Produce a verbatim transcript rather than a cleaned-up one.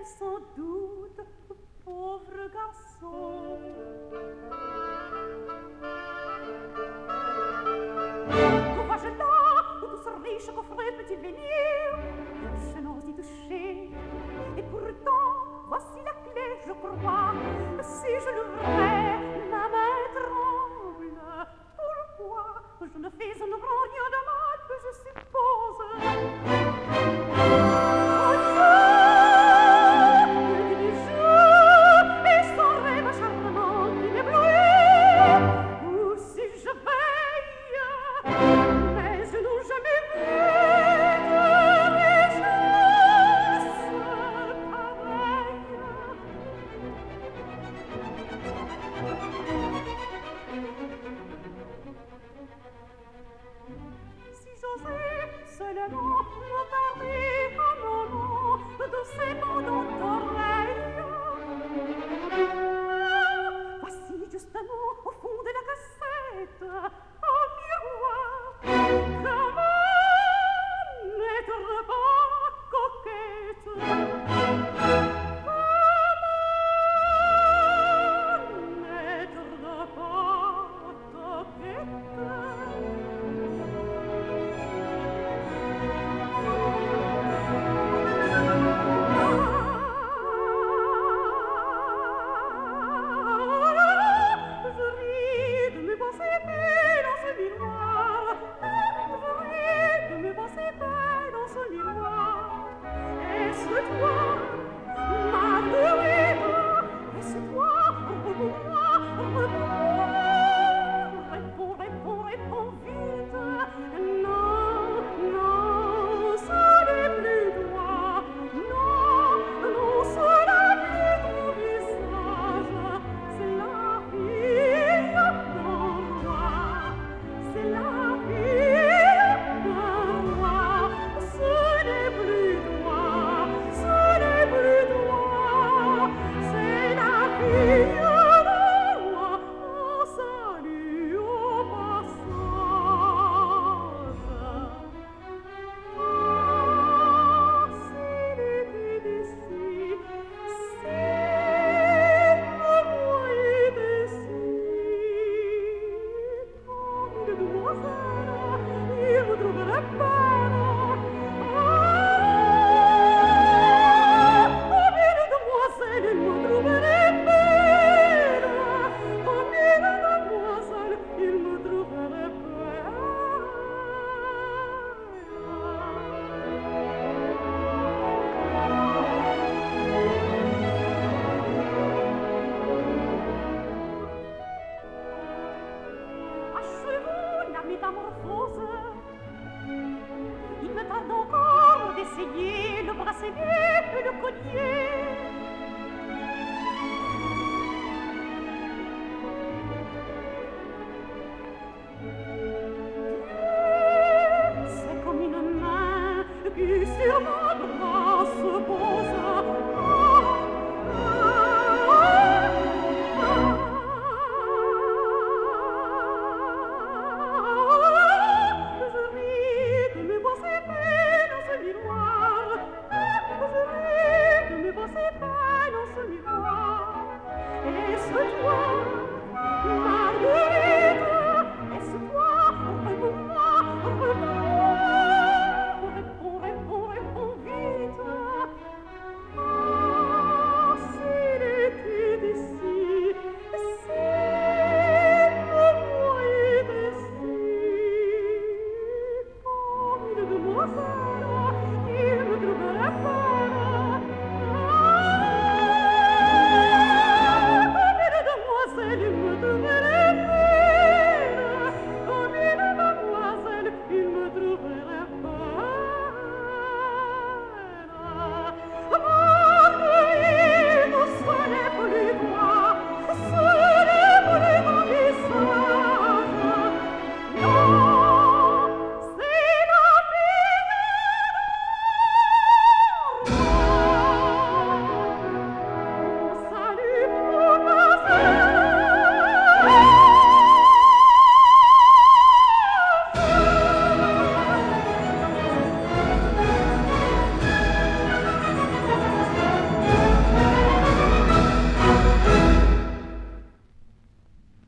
sans doute, pauvre garçon. Que vois-je là, où tous riches coffrets peut-il venir? Je n'ose y toucher, et pourtant, voici la clé, je crois. Si je l'ouvrais, ma main tremble. Pourquoi? Je ne fais un rien de mal, que je suppose. Oh Dieu, il dit je, et son rêve charmant qui m'éblouit. Ou si je veille, mais je n'ai jamais vu de richesse pareille. Si j'osais seulement me parler un moment doucement dans l'oreille. Voici justement au fond de la cassette un miroir. Comment n'être pas coquette? Comment n'être pas coquette? Métamorphose. Il me tarde encore d'essayer le bracelet et le collier.